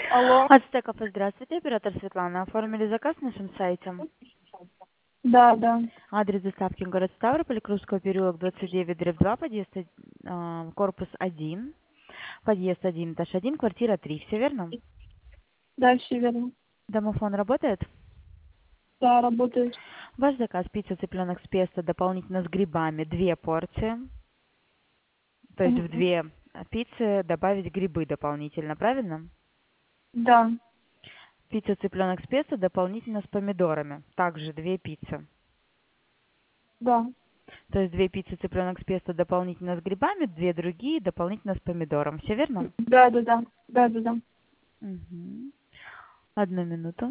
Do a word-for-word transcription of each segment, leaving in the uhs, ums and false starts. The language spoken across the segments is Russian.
Алло. От Стекофа, здравствуйте, оператор Светлана. Оформили заказ на нашем сайте. Да, да. Адрес доставки город Ставрополь, Кружского переулок, двадцать девять, дробь два, подъезд, э, корпус один, подъезд один, этаж один, квартира три. Все верно? Да, все верно. Домофон работает? Да, работает. Ваш заказ: пицца цыпленок с песто, дополнительно с грибами, две порции. То есть в Мгм. две пиццы добавить грибы дополнительно, правильно? Да, Пицца цыпленок с песто дополнительно с помидорами. Также две пиццы. да. То есть две пиццы цыпленок с песто дополнительно с грибами, две другие дополнительно с помидором. Все верно? Да, да, да. Да, да, да. Угу. Одну минуту.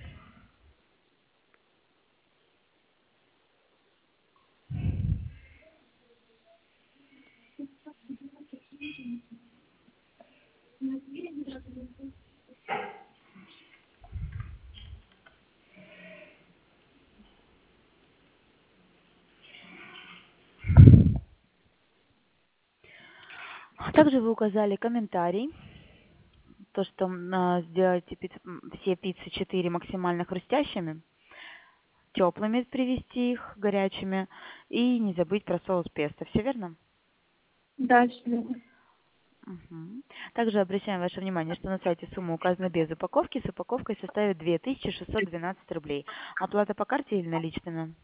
Также вы указали комментарий, то, что а, сделайте пиццу- м, все пиццы четыре максимально хрустящими, теплыми привезти их, горячими, и не забыть про соус песто. Все верно? Да, все верно. Мгм. Также обращаем ваше внимание, что на сайте сумма указана без упаковки, с упаковкой составит две тысячи шестьсот двенадцать рублей. Оплата по карте или наличными?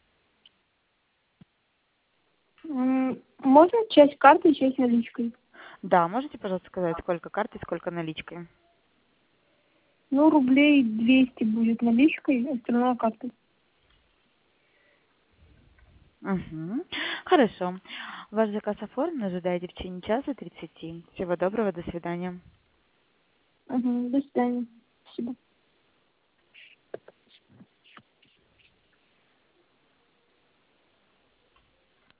М, Можно часть карты, часть наличкой? Да, можете, пожалуйста, сказать, сколько картой, сколько наличкой? Ну, рублей двести будет наличкой, остальное картой. Угу. Хорошо. Ваш заказ оформлен, ожидайте в течение часа тридцати. Всего доброго, до свидания. Угу, до свидания. Спасибо.